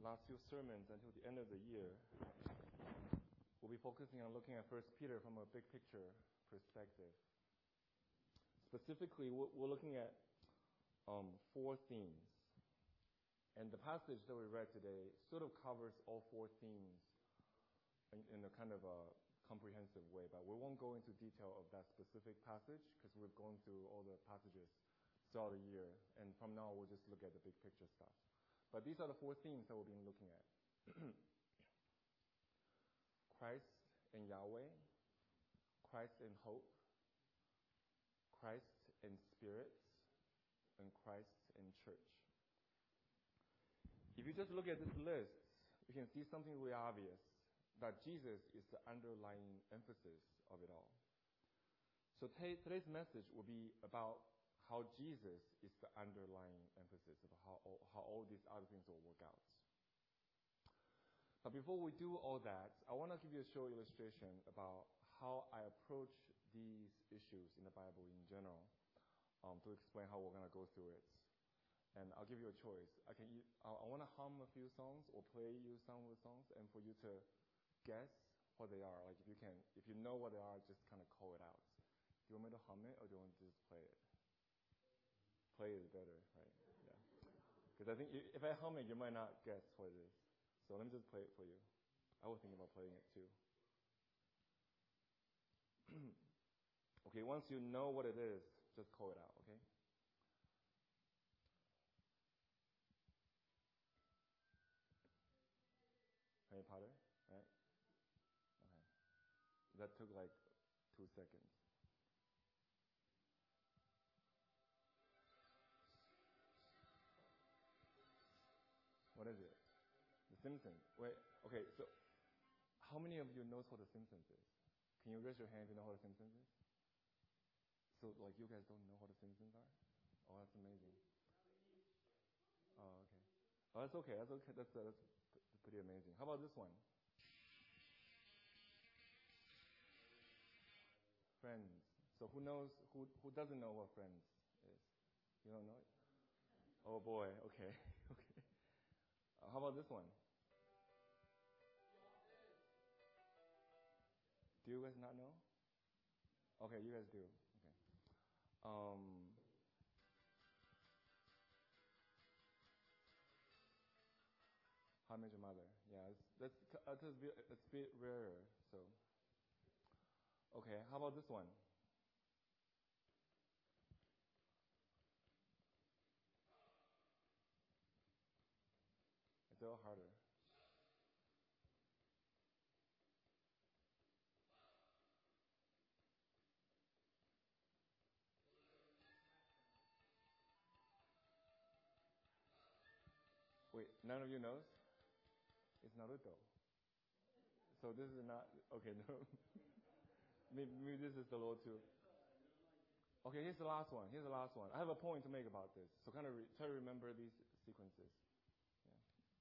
last few sermons until the end of the year, we'll be focusing on looking at 1 Peter from a big picture perspective. Specifically, we're looking at 4 themes. And the passage that we read today sort of covers all 4 themes in a kind of a comprehensive way. But we won't go into detail of that specific passage because we've gone through all the passages throughout the year. And from now, we'll just look at the big picture stuff. But these are the 4 themes that we'll be looking at. Christ and Yahweh, Christ and hope, Christ and spirit, and Christ and church. If you just look at this list, you can see something really obvious, that Jesus is the underlying emphasis of it all. So today's message will be about how Jesus is the underlying emphasis of how all these other things will work out. But before we do all that, I want to give you a short illustration about how I approach these issues in the Bible in general, to explain how we're going to go through it. And I'll give you a choice. I want to hum a few songs or play you some of the songs, and for you to guess what they are. Like if you know what they are, just kind of call it out. Do you want me to hum it, or do you want to just play it? Play is better, right? Yeah. Because I think if I hum it, you might not guess what it is. So let me just play it for you. I was thinking about playing it too. Okay, once you know what it is, just call it out, okay? Harry Potter, right? Okay. That took like 2 seconds. What is it? The Simpsons. Wait, okay, so how many of you knows what The Simpsons is? Can you raise your hand if you know what The Simpsons is? So, like, you guys don't know what The Simpsons are? Oh, that's amazing. Oh, okay. Oh, that's okay. That's okay. That's pretty amazing. How about this one? Friends. So who doesn't know what Friends is? You don't know it? Oh boy. Okay. Okay. How about this one? Do you guys not know? Okay, you guys do. Okay. How I Met Your Mother? Yeah, it's a bit rarer. So, okay. How about this one? It's a little harder. Wait, none of you knows? It's Naruto. So this is not... Okay, no. maybe this is a little too... Okay, here's the last one. I have a point to make about this. So kind of try to remember these sequences. Yeah.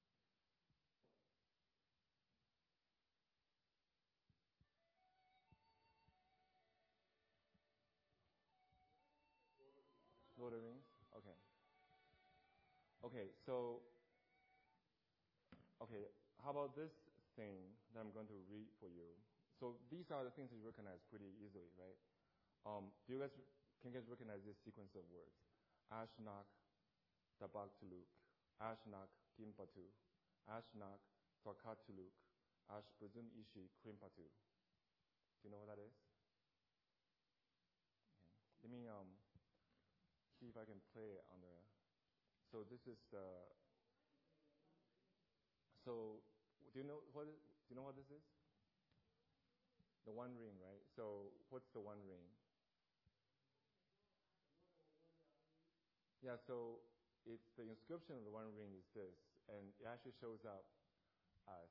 Lord of the Rings? Okay. Okay, so... Okay, how about this thing that I'm going to read for you? So these are the things that you recognize pretty easily, right? Can you guys recognize this sequence of words? Ashnak, Tabaktuluk, Ashnak, Kimpatu, Ashnak, Twakatuluk, Ashbazum Ishi, Krimpatu. Do you know what that is? Okay. Let me see if I can play it on the... So this is the... So, do you know what this is? The One Ring, right? So, what's the One Ring? Yeah, so it's the inscription of the One Ring is this, and it actually shows up as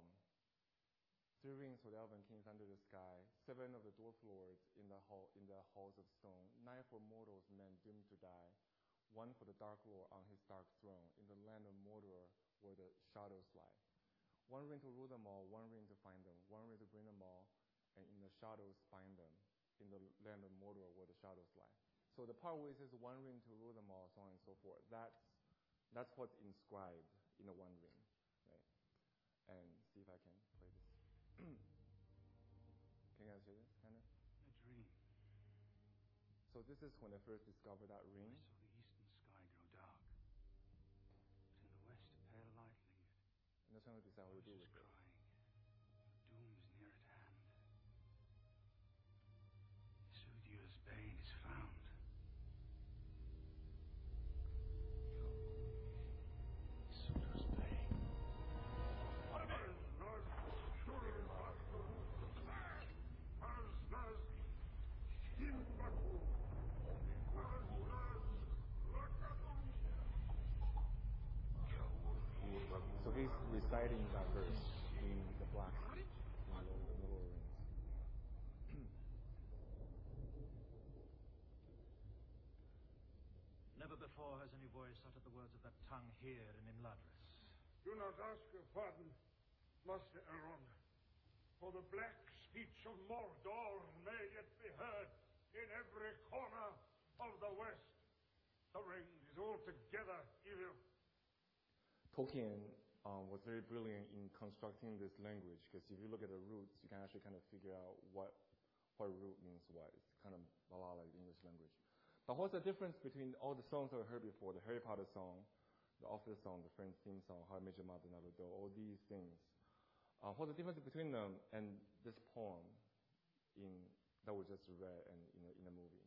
3 rings for the elven kings under the sky, 7 of the dwarf lords in the halls of stone, 9 for mortals, men doomed to die, 1 for the Dark Lord on his dark throne in the land of Mordor, where the shadows lie. 1 ring to rule them all, 1 ring to find them, 1 ring to bring them all, and in the shadows bind them, in the land of Mordor where the shadows lie. So the part where it says 1 ring to rule them all, so on and so forth, that's what's inscribed in the One Ring. and see if I can play this. Can you guys hear this, kind of? A dream. So this is when I first discovered that ring. I saw the eastern sky grow dark, but in the west a pale light lingered. And that's when I decided what to do Voices with it. crying, doom is near at hand. Isudio's bane is found. Isudio's bane. So he's reciting that verse in the black, in the lower rings. Never before has any voice uttered the words of that tongue here in Imladris. Do not ask your pardon, Master Elrond, for the black speech of Mordor may yet be heard in every corner of the west. The ring is altogether evil. Tolkien was very brilliant in constructing this language, because if you look at the roots, you can actually kind of figure out what root means what. It's kind of a lot like the English language. But what's the difference between all the songs that we heard before, the Harry Potter song, the Office song, the Friends theme song, How I Met Your Mother, Another Door, all these things? What's the difference between them and this poem that we just read in the movie?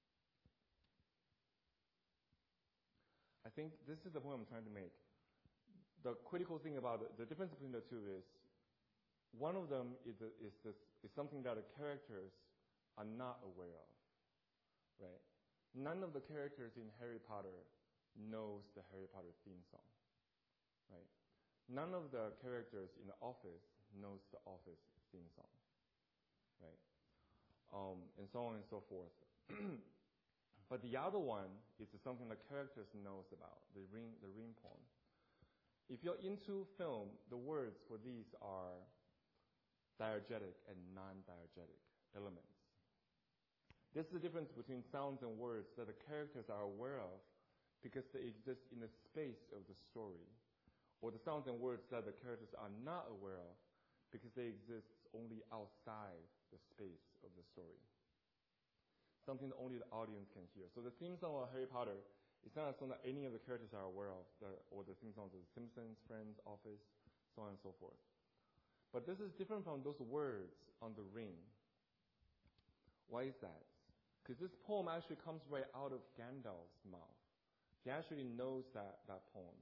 I think this is the point I'm trying to make. The critical thing about the difference between the two is, one of them is something that the characters are not aware of, right? None of the characters in Harry Potter knows the Harry Potter theme song, right? None of the characters in The Office knows the Office theme song, right? And so on and so forth. But the other one is something the characters knows about, the ring poem. If you're into film, the words for these are diegetic and non-diegetic elements. This is the difference between sounds and words that the characters are aware of because they exist in the space of the story, or the sounds and words that the characters are not aware of because they exist only outside the space of the story. Something that only the audience can hear. So the theme song of Harry Potter is not a song that any of the characters are aware of, or the theme songs of The Simpsons, Friends, Office, so on and so forth. But this is different from those words on the ring. Why is that? Because this poem actually comes right out of Gandalf's mouth. He actually knows that poem.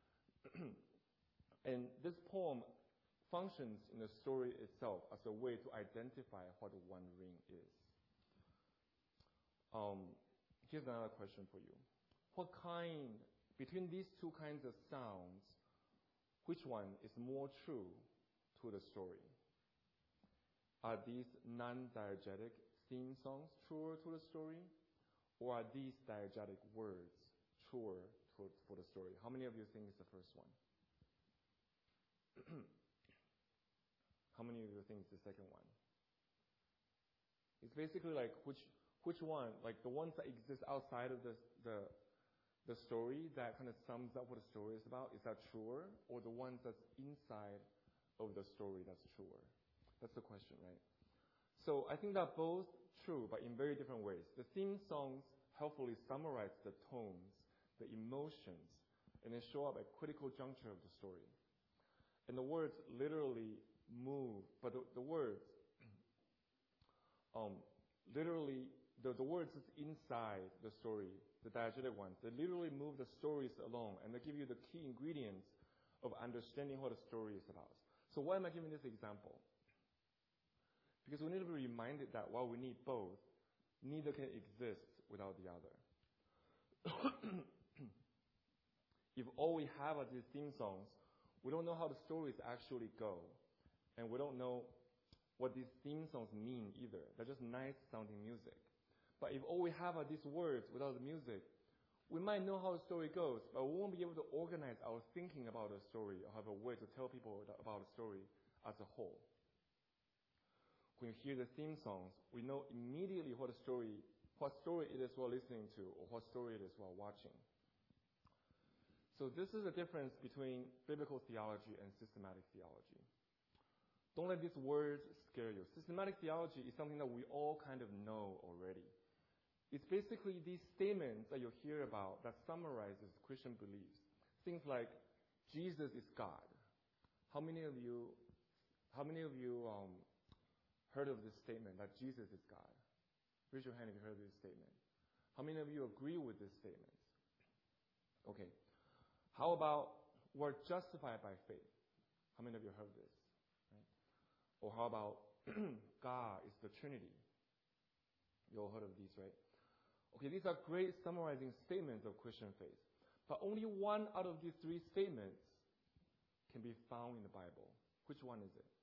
And this poem functions in the story itself as a way to identify what One Ring is. Here's another question for you. Between these two kinds of sounds, which one is more true to the story? Are these non-diegetic theme songs truer to the story, or are these diegetic words truer for the story? How many of you think it's the first one? How many of you think it's the second one? It's basically like which one, like the ones that exist outside of the story that kind of sums up what the story is about, is that truer? Or the ones that's inside of the story that's truer? That's the question, right? So I think they're both true, but in very different ways. The theme songs helpfully summarize the tones, the emotions, and they show up at critical juncture of the story. And the words literally move, but the words, literally, the words that's inside the story, the diegetic ones, they literally move the stories along, and they give you the key ingredients of understanding what the story is about. So why am I giving this example? Because we need to be reminded that while we need both, neither can exist without the other. If all we have are these theme songs, we don't know how the stories actually go. And we don't know what these theme songs mean either. They're just nice sounding music. But if all we have are these words without the music, we might know how the story goes, but we won't be able to organize our thinking about the story or have a way to tell people about the story as a whole. When you hear the theme songs, we know immediately what story it is we're listening to, or what story it is we're watching. So this is the difference between biblical theology and systematic theology. Don't let these words scare you. Systematic theology is something that we all kind of know already. It's basically these statements that you'll hear about that summarizes Christian beliefs. Things like, Jesus is God. How many of you heard of this statement, that Jesus is God? Raise your hand if you heard of this statement. How many of you agree with this statement? Okay. How about we're justified by faith? How many of you heard this? Right? Or how about God is the Trinity? You all heard of these, right? Okay, these are great summarizing statements of Christian faith. But only one out of these three statements can be found in the Bible. Which one is it?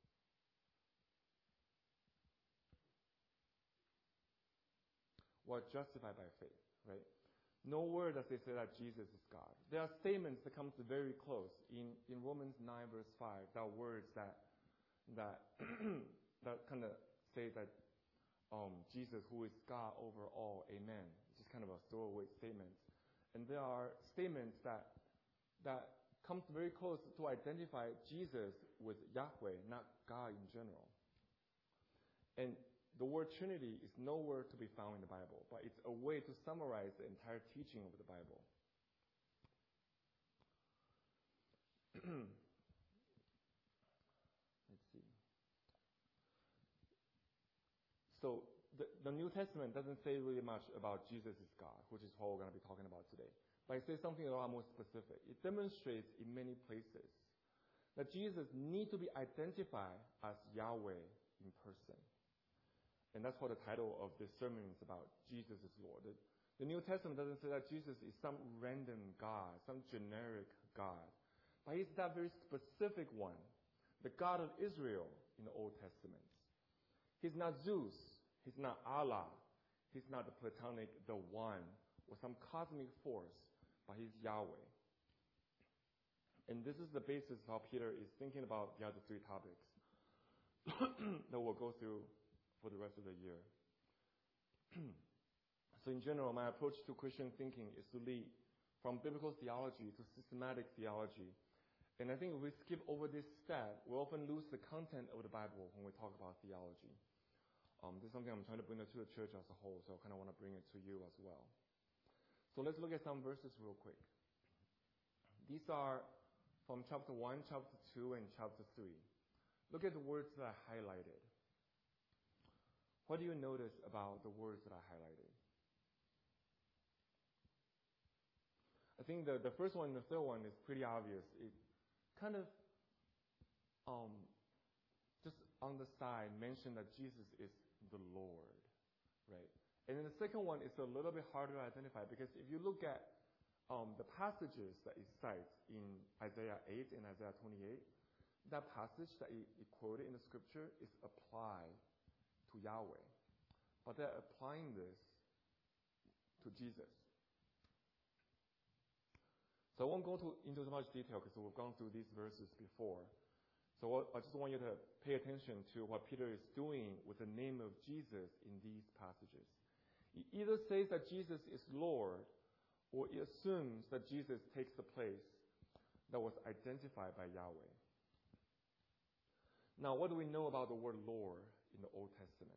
We're justified by faith, right? Nowhere does it say that Jesus is God. There are statements that come very close. In Romans 9 verse 5, there are words that kind of say that Jesus, who is God over all, amen. It's just kind of a throwaway statement. And there are statements that comes very close to identify Jesus with Yahweh, not God in general. And the word Trinity is nowhere to be found in the Bible, but it's a way to summarize the entire teaching of the Bible. Let's see. So the New Testament doesn't say really much about Jesus is God, which is what we're going to be talking about today. But it says something a lot more specific. It demonstrates in many places that Jesus needs to be identified as Yahweh in person. And that's what the title of this sermon is about. Jesus is Lord. The New Testament doesn't say that Jesus is some random God, some generic God. But he's that very specific one, the God of Israel in the Old Testament. He's not Zeus. He's not Allah. He's not the Platonic, the One, or some cosmic force, but he's Yahweh. And this is the basis of how Peter is thinking about the other three topics that we'll go through for the rest of the year. So in general, my approach to Christian thinking is to lead from biblical theology to systematic theology. And I think if we skip over this step, we often lose the content of the Bible when we talk about theology. This is something I'm trying to bring to the church as a whole, so I kind of want to bring it to you as well. So let's look at some verses real quick. These are from chapter 1, chapter 2, and chapter 3. Look at the words that I highlighted. What do you notice about the words that I highlighted? I think the first one and the third one is pretty obvious. It kind of just on the side mentioned that Jesus is the Lord, right? And then the second one is a little bit harder to identify because if you look at the passages that it cites in Isaiah 8 and Isaiah 28, that passage that it quoted in the scripture is applied to Yahweh. But they're applying this to Jesus. So I won't go into so much detail because we've gone through these verses before. So I just want you to pay attention to what Peter is doing with the name of Jesus in these passages. He either says that Jesus is Lord, or he assumes that Jesus takes the place that was identified by Yahweh. Now, what do we know about the word Lord in the Old Testament?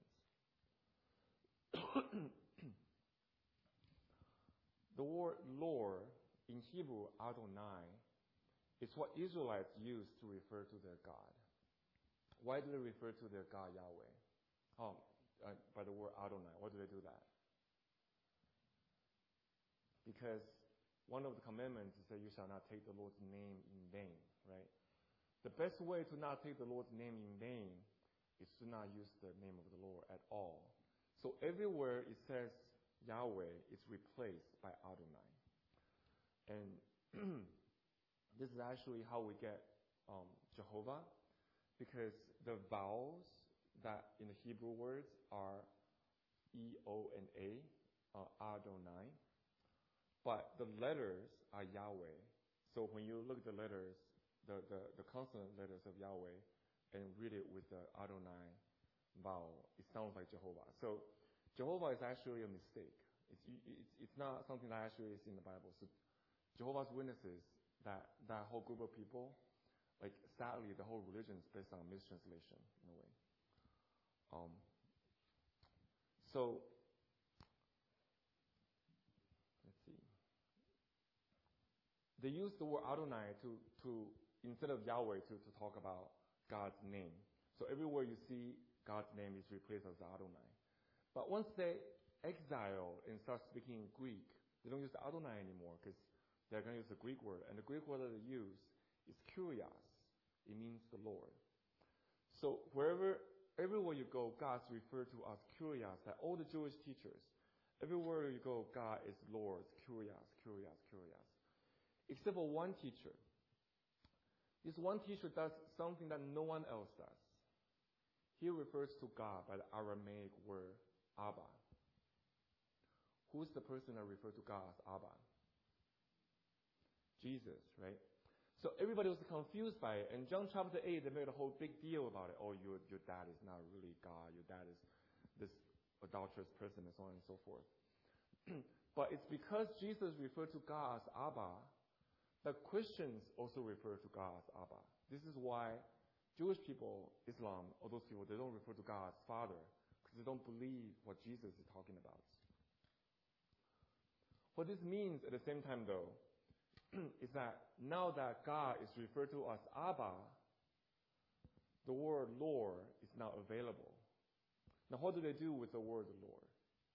The word Lord in Hebrew, Adonai, is what Israelites used to refer to their God. Why do they refer to their God Yahweh? By the word Adonai. Why do they do that? Because one of the commandments is that you shall not take the Lord's name in vain, right? The best way to not take the Lord's name in vain is to not use the name of the Lord at all. So everywhere it says Yahweh, it's replaced by Adonai. And this is actually how we get Jehovah, because the vowels that in the Hebrew words are E, O, and A, Adonai. But the letters are Yahweh. So when you look at the letters, the consonant letters of Yahweh, and read it with the Adonai vowel, it sounds like Jehovah. So Jehovah is actually a mistake. It's not something that actually is in the Bible. So Jehovah's Witnesses that whole group of people, like sadly, the whole religion is based on mistranslation in a way. So let's see. They use the word Adonai to instead of Yahweh to talk about God's name. So everywhere you see God's name is replaced as Adonai. But once they exile and start speaking Greek, they don't use the Adonai anymore because they're going to use the Greek word. And the Greek word that they use is Kyrios. It means the Lord. So everywhere you go, God's referred to as Kyrios. Like all the Jewish teachers, everywhere you go, God is Lord, Kyrios, Kyrios, Kyrios. Except for one teacher. This one teacher does something that no one else does. He refers to God by the Aramaic word Abba. Who's the person that referred to God as Abba? Jesus, right? So everybody was confused by it. In John chapter 8, they made a whole big deal about it. Oh, your dad is not really God. Your dad is this adulterous person and so on and so forth. But it's because Jesus referred to God as Abba that Christians also refer to God as Abba. This is why Jewish people, Islam, all those people, they don't refer to God as Father because they don't believe what Jesus is talking about. What this means at the same time, though, is that now that God is referred to as Abba, the word Lord is now available. Now, what do they do with the word Lord?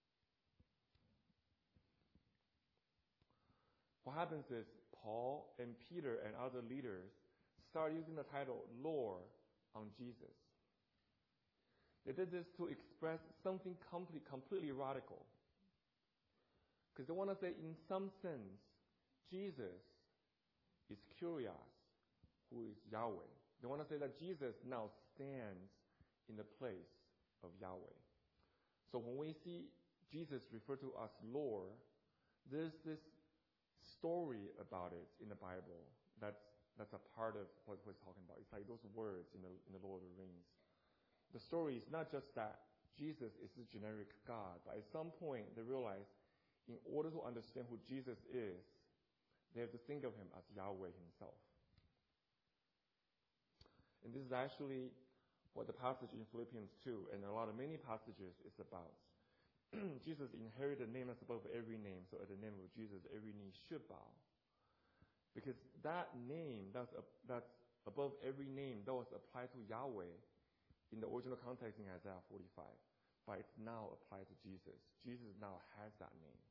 What happens is Paul and Peter and other leaders start using the title Lord on Jesus. They did this to express something completely radical. Because they want to say, in some sense, Jesus is Kyrios, who is Yahweh. They want to say that Jesus now stands in the place of Yahweh. So when we see Jesus referred to as Lord, there's this story about it in the Bible that's a part of what we're talking about. It's like those words in the Lord of the Rings. The story is not just that Jesus is the generic God, but at some point they realize in order to understand who Jesus is, they have to think of him as Yahweh himself. And this is actually what the passage in Philippians 2 and many passages is about. Jesus inherited a name that's above every name, so at the name of Jesus, every knee should bow. Because that name that's above every name that was applied to Yahweh in the original context in Isaiah 45, but it's now applied to Jesus. Jesus now has that name.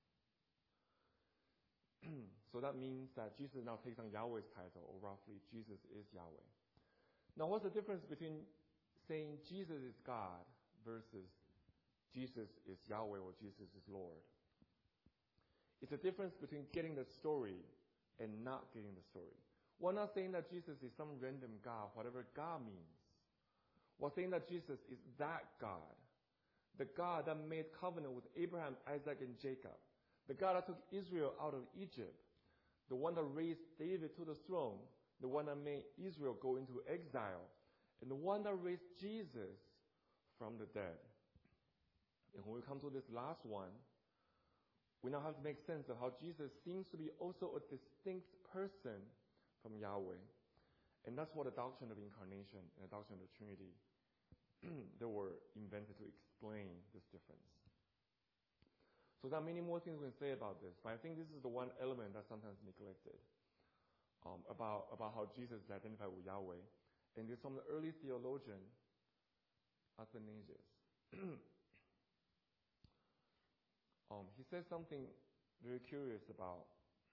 So that means that Jesus now takes on Yahweh's title, or roughly, Jesus is Yahweh. Now, what's the difference between saying Jesus is God versus Jesus is Yahweh or Jesus is Lord? It's a difference between getting the story and not getting the story. We're not saying that Jesus is some random God, whatever God means. We're saying that Jesus is that God, the God that made covenant with Abraham, Isaac, and Jacob, the God that took Israel out of Egypt, the one that raised David to the throne, the one that made Israel go into exile, and the one that raised Jesus from the dead. And when we come to this last one, we now have to make sense of how Jesus seems to be also a distinct person from Yahweh. And that's what the doctrine of incarnation and the doctrine of the Trinity they were invented to explain this difference. So there are many more things we can say about this, but I think this is the one element that's sometimes neglected about how Jesus is identified with Yahweh. And there's from the early theologian, Athanasius. He says something very curious about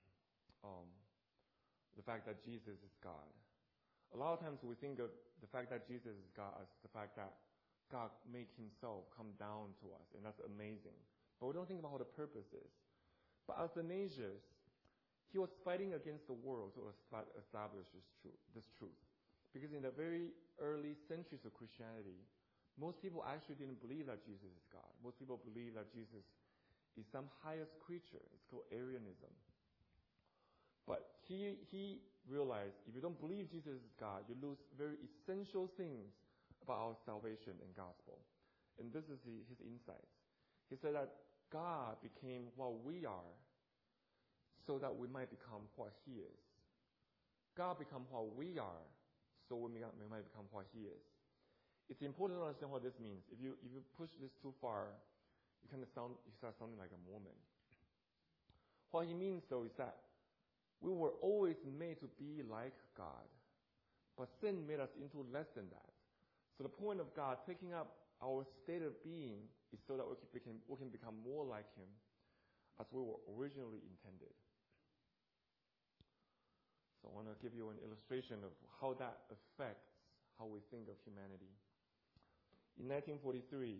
the fact that Jesus is God. A lot of times we think of the fact that Jesus is God as the fact that God made himself come down to us, and that's amazing. But we don't think about what the purpose is. But Athanasius, he was fighting against the world to establish this truth. Because in the very early centuries of Christianity, most people actually didn't believe that Jesus is God. Most people believe that Jesus is some highest creature. It's called Arianism. But he realized if you don't believe Jesus is God, you lose very essential things about our salvation and gospel. And this is his insights. He said that God became what we are so that we might become what he is. God become what we are, so we might become what He is. It's important to understand what this means. If you push this too far, you start sounding like a Mormon. What he means, though, is that we were always made to be like God, but sin made us into less than that. So the point of God taking up our state of being is so that we can become more like Him as we were originally intended. So I want to give you an illustration of how that affects how we think of humanity. In 1943,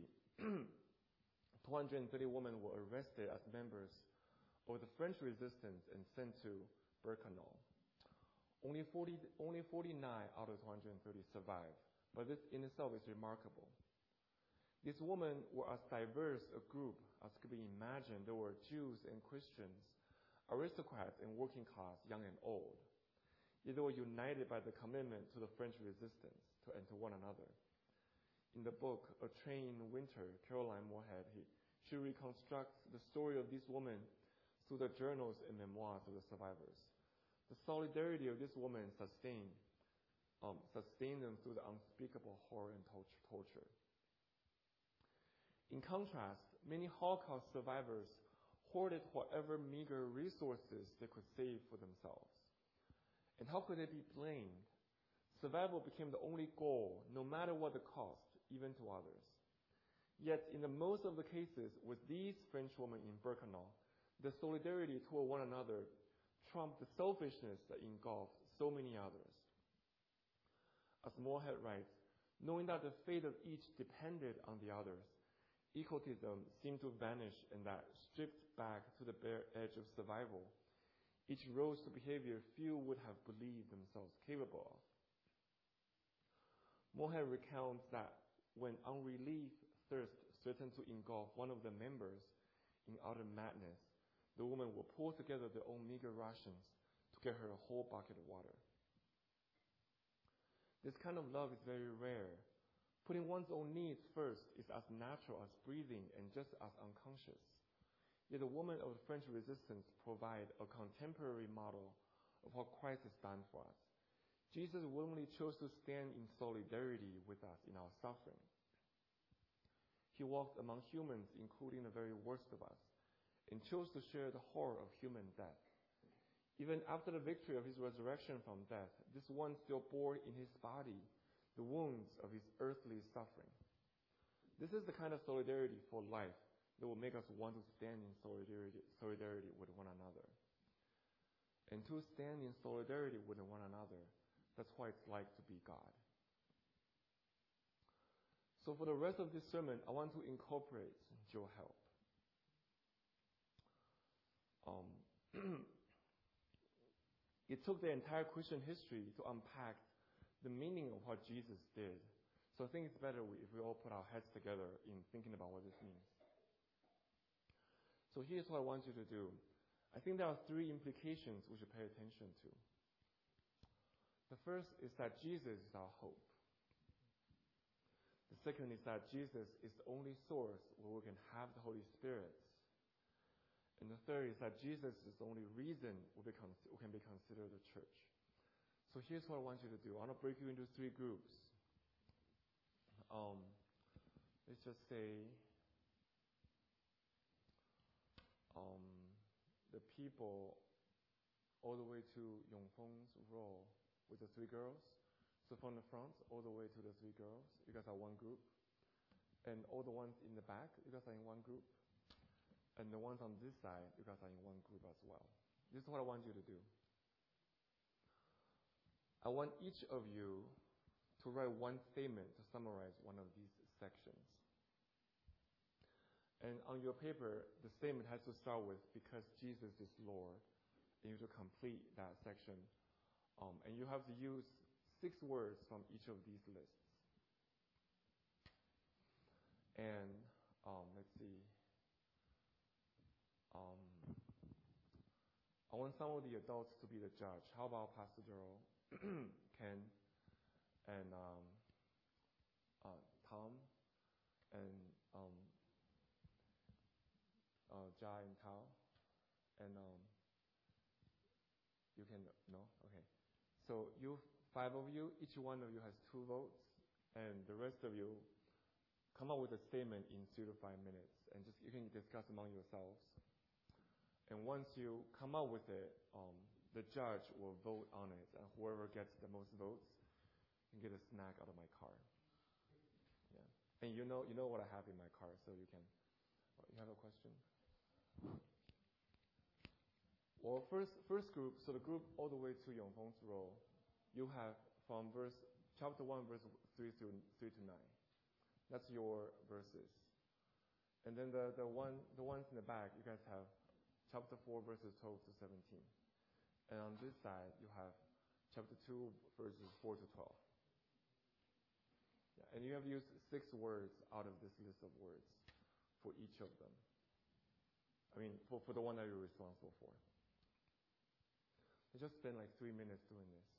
230 women were arrested as members of the French resistance and sent to Birkenau. Only 49 out of 230 survived, but this in itself is remarkable. These women were as diverse a group as could be imagined. There were Jews and Christians, aristocrats and working class, young and old. Yet they were united by the commitment to the French resistance and to one another. In the book, A Train in Winter, Caroline Moorhead, she reconstructs the story of these women through the journals and memoirs of the survivors. The solidarity of these women sustained them through the unspeakable horror and torture. In contrast, many Holocaust survivors hoarded whatever meager resources they could save for themselves. And how could they be blamed? Survival became the only goal, no matter what the cost, even to others. Yet, in the most of the cases with these French women in Birkenau, the solidarity toward one another trumped the selfishness that engulfed so many others. As Moorhead writes, knowing that the fate of each depended on the others, egotism seemed to vanish, and that, stripped back to the bare edge of survival, each rose to behavior few would have believed themselves capable of. Moorhead recounts that when unrelieved thirst threatened to engulf one of the members in utter madness, the women would pull together their own meager rations to get her a whole bucket of water. This kind of love is very rare. Putting one's own needs first is as natural as breathing and just as unconscious. Yet the women of the French resistance provide a contemporary model of what Christ has done for us. Jesus willingly chose to stand in solidarity with us in our suffering. He walked among humans, including the very worst of us, and chose to share the horror of human death. Even after the victory of his resurrection from death, this one still bore in his body the wounds of his earthly suffering. This is the kind of solidarity for life that will make us want to stand in solidarity with one another. And to stand in solidarity with one another, that's what it's like to be God. So for the rest of this sermon, I want to incorporate Joe Help. It took the entire Christian history to unpack the meaning of what Jesus did. So I think it's better if we all put our heads together in thinking about what this means. So here's what I want you to do. I think there are three implications we should pay attention to. The first is that Jesus is our hope. The second is that Jesus is the only source where we can have the Holy Spirit. And the third is that Jesus is the only reason we can be considered a church. So here's what I want you to do. I want to break you into three groups. Let's just say the people all the way to Yongfeng's row with the three girls. So from the front all the way to the three girls, you guys are one group. And all the ones in the back, you guys are in one group. And the ones on this side, you guys are in one group as well. This is what I want you to do. I want each of you to write one statement to summarize one of these sections. And on your paper, the statement has to start with, because Jesus is Lord. And you have to complete that section. And you have to use 6 words from each of these lists. And let's see. I want some of the adults to be the judge. How about Pastor Darrell, Ken, and Tom, and Jai and Tao, and you can, no? Okay. So five of you, each one of you has 2 votes, and the rest of you come up with a statement in 3 to 5 minutes, and you can discuss among yourselves. And once you come up with it, the judge will vote on it, and whoever gets the most votes can get a snack out of my car. Yeah, and you know what I have in my car, so you can. You have a question? Well, first group, so the group all the way to Yongfeng's role, you have from chapter 1, verse 3 to 9. That's your verses. And then the ones in the back, you guys have chapter 4, verses 12 to 17. And on this side, you have chapter 2, verses 4 to 12. Yeah, and you have used 6 words out of this list of words for each of them. I mean, for the one that you're responsible for. I just spent like 3 minutes doing this.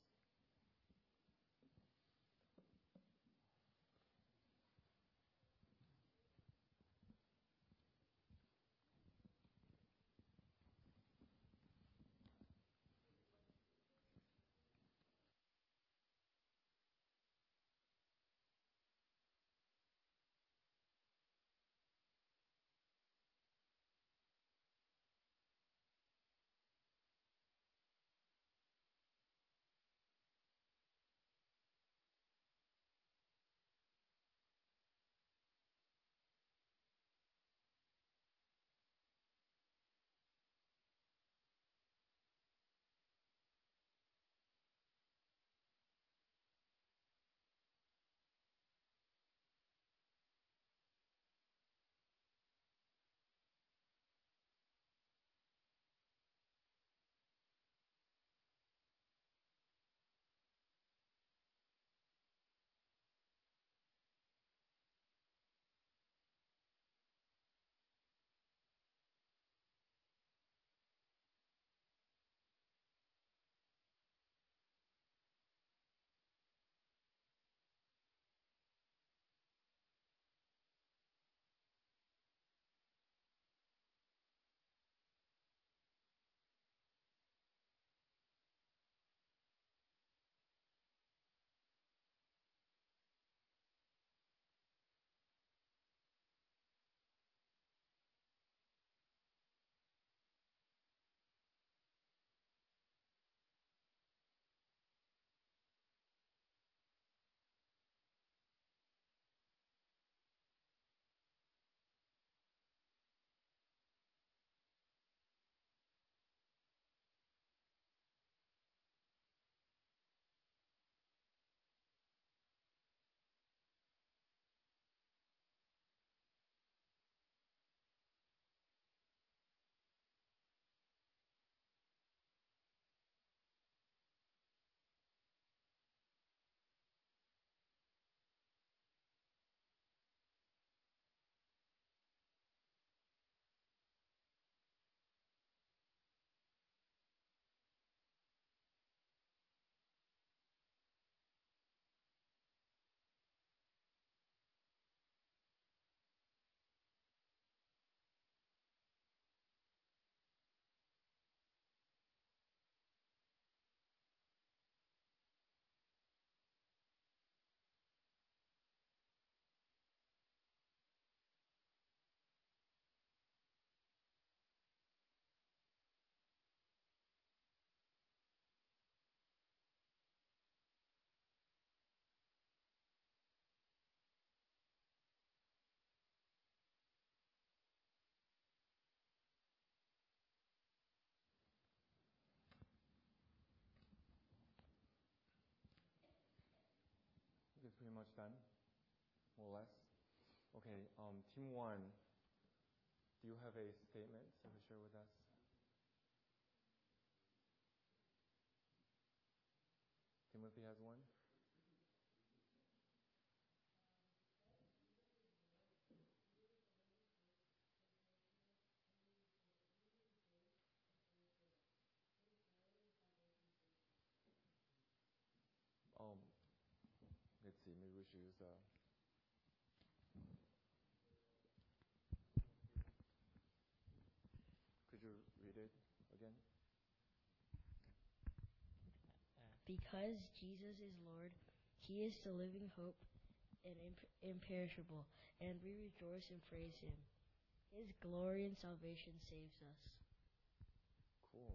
It's pretty much done, more or less. Okay, team 1, do you have a statement to share with us? Timothy has one. Let's see, maybe we should use could you read it again? Because Jesus is Lord, he is the living hope and imperishable, and we rejoice and praise him. His glory and salvation saves us. Cool.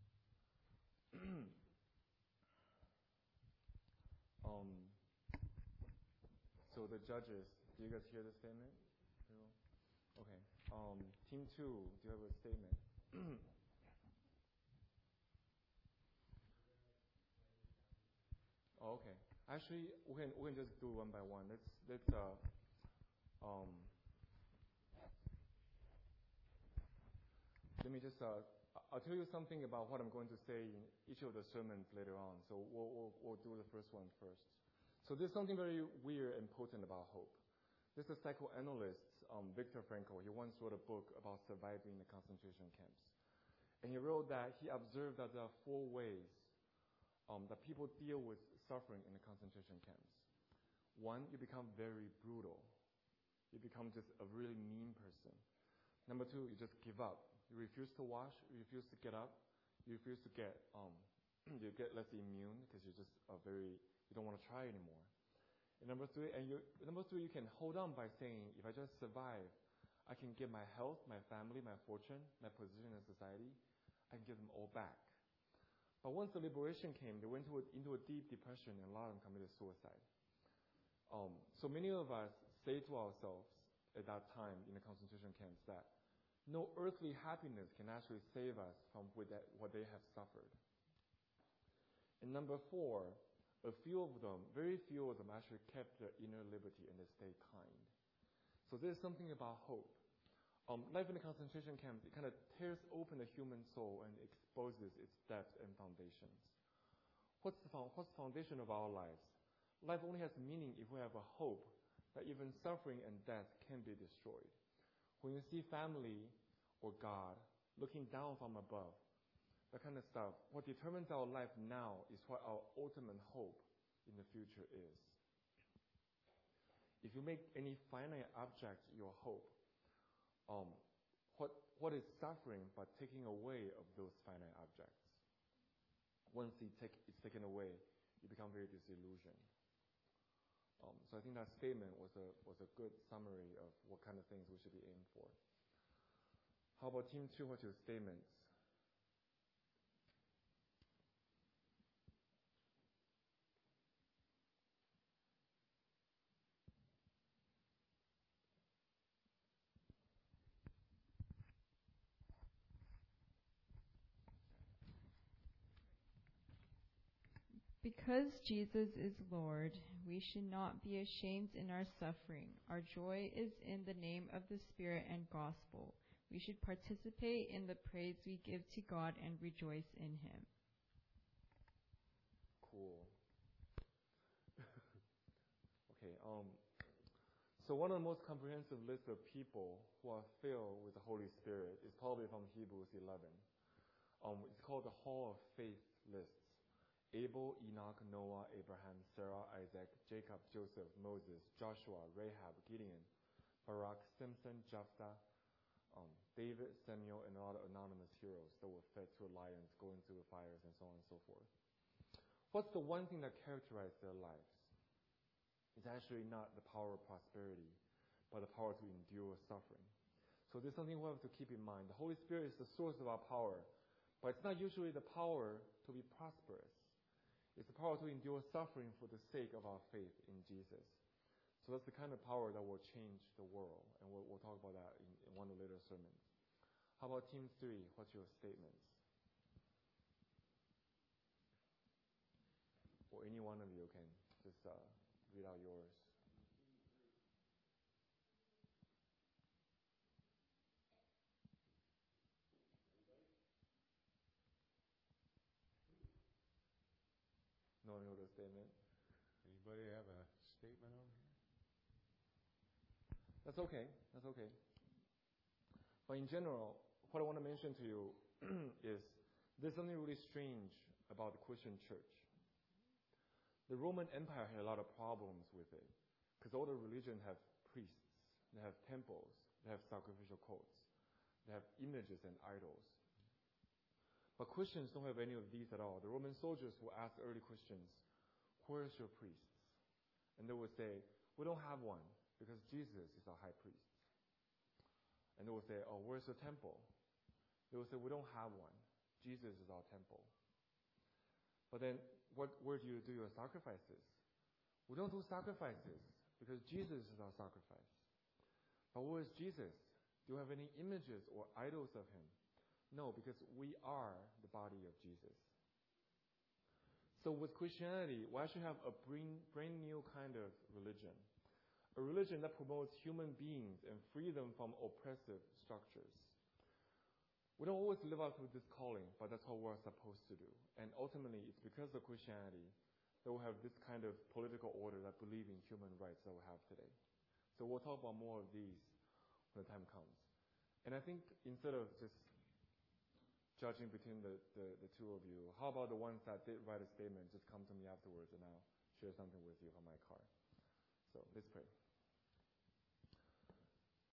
So the judges, do you guys hear the statement? Okay. Team 2, do you have a statement? Oh, okay. Actually, we can just do one by one. Let me just I'll tell you something about what I'm going to say in each of the sermons later on. So we'll do the first one first. So there's something very weird and potent about hope. There's a psychoanalyst, Viktor Frankl. He once wrote a book about surviving the concentration camps. And he wrote that he observed that there are 4 ways that people deal with suffering in the concentration camps. 1, you become very brutal. You become just a really mean person. Number 2, you just give up. You refuse to wash. You refuse to get up. You refuse to get you get less immune because you just you don't want to try anymore. And number 3, you can hold on by saying, if I just survive, I can get my health, my family, my fortune, my position in society. I can give them all back. But once the liberation came, they went into a deep depression, and a lot of them committed suicide. So many of us say to ourselves at that time in the concentration camps that no earthly happiness can actually save us from what they have suffered. And number 4, very few of them actually kept their inner liberty and they stayed kind. So there's something about hope. Life in the concentration camp, it kind of tears open the human soul and exposes its depths and foundations. What's the foundation of our lives? Life only has meaning if we have a hope that even suffering and death can be destroyed. When you see family or God looking down from above, that kind of stuff, what determines our life now is what our ultimate hope in the future is. If you make any finite object your hope, what is suffering but taking away of those finite objects? Once it's taken away, you become very disillusioned. So I think that statement was a good summary of what kind of things we should be aiming for. How about Team 2? What's your statements? Because Jesus is Lord, we should not be ashamed in our suffering. Our joy is in the name of the Spirit and gospel. We should participate in the praise we give to God and rejoice in him. Cool. Okay. So one of the most comprehensive lists of people who are filled with the Holy Spirit is probably from Hebrews 11. It's called the Hall of Faith list. Abel, Enoch, Noah, Abraham, Sarah, Isaac, Jacob, Joseph, Moses, Joshua, Rahab, Gideon, Barak, Samson, Jephthah, David, Samuel, and all the anonymous heroes that were fed to lions, going through the fires, and so on and so forth. What's the one thing that characterized their lives? It's actually not the power of prosperity, but the power to endure suffering. So there's something we have to keep in mind. The Holy Spirit is the source of our power, but it's not usually the power to be prosperous. It's the power to endure suffering for the sake of our faith in Jesus. So that's the kind of power that will change the world, and we'll talk about that in one of the later sermons. How about Team 3? What's your statements? Or any one of you can just read out yours. No one wrote a statement? Anybody have a statement over here? That's okay. That's okay. But in general, what I want to mention to you is there's something really strange about the Christian church. The Roman Empire had a lot of problems with it because all the religions have priests, they have temples, they have sacrificial cults, they have images and idols. But Christians don't have any of these at all. The Roman soldiers will ask early Christians, "Where's your priests?" And they would say, "We don't have one because Jesus is our high priest." And they would say, "Oh, where's the temple?" They would say, "We don't have one. Jesus is our temple." But then, where do you do your sacrifices? We don't do sacrifices because Jesus is our sacrifice. But where is Jesus? Do you have any images or idols of him? No, because we are the body of Jesus. So with Christianity, we actually have a brand new kind of religion. A religion that promotes human beings and free them from oppressive structures. We don't always live out with this calling, but that's what we're supposed to do. And ultimately, it's because of Christianity that we have this kind of political order that believes in human rights that we have today. So we'll talk about more of these when the time comes. And I think instead of just judging between the two of you, how about the ones that did write a statement, just come to me afterwards and I'll share something with you from my card. So let's pray.